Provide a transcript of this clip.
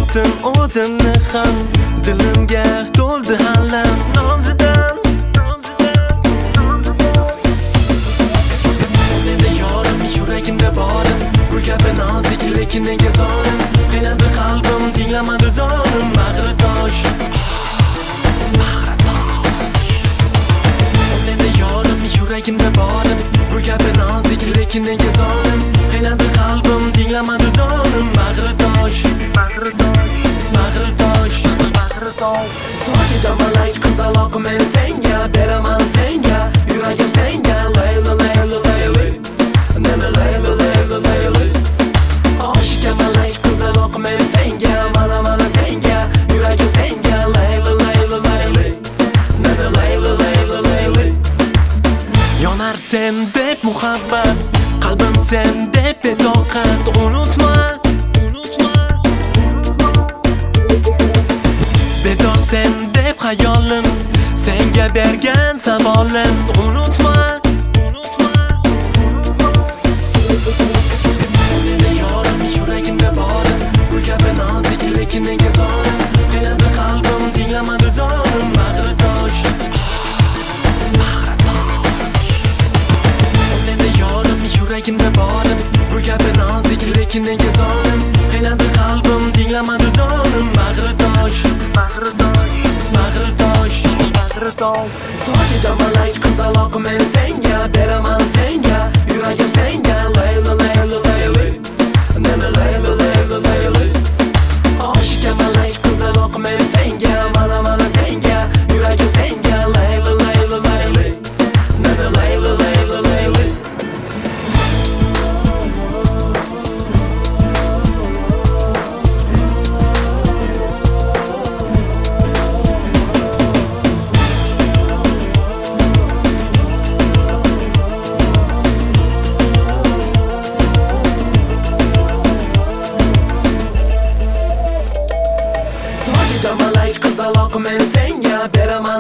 topdim o'zimni ham, dilimga to'ldi alam nozidan. Meni yorim yuragimda borim, bu kabi nozik lekin nega zolim, qiynadi qalbim tinglamadi zolim, bag'ri tosh. Meni yorim yuragimda borim, bu kabi nozik lekin nega zolim, qiynadi qalbim tinglamadi zolim, bag'ri tosh. Bag'ri tosh, bag'ri tosh, bag'ri tosh. Sochi jamalak qizaloq men senga beraman senga, yuragim senga layla layla layla. Nana layla layla layla. Oshga malak qizaloq men senga, mana mana senga, yuragim senga layla layla layla. Nana layla layla layla. Yonar sen deb muhabbat, qalbim sen deb betoqat, unutma. Bedor sen deb hayolim, senga bergan savolim, unutma. Meni yorim yuragimda borim, bu kabi nozik lekin nega zolim, qiynadi qalbim tinglamadi zolim, bag'ri tosh. Bag'ri tosh. Meni yorim yuragimda borim, bu kabi nozik lekin nega zolim, qiynadi qalbim tinglamadi zolim, bag'ri tosh. Bag'ri tosh, bag'ri tosh, bag'ri tosh. Sochi jamalak qizaloq men senga beraman senga, yuragim senga layla layla layla. Nana layla layla layla. Oshga malak qizaloq men senga, mana mana senga, yuragim senga layla layla layla. Nana layla layla layla. Jamalak qizaloq men senga beraman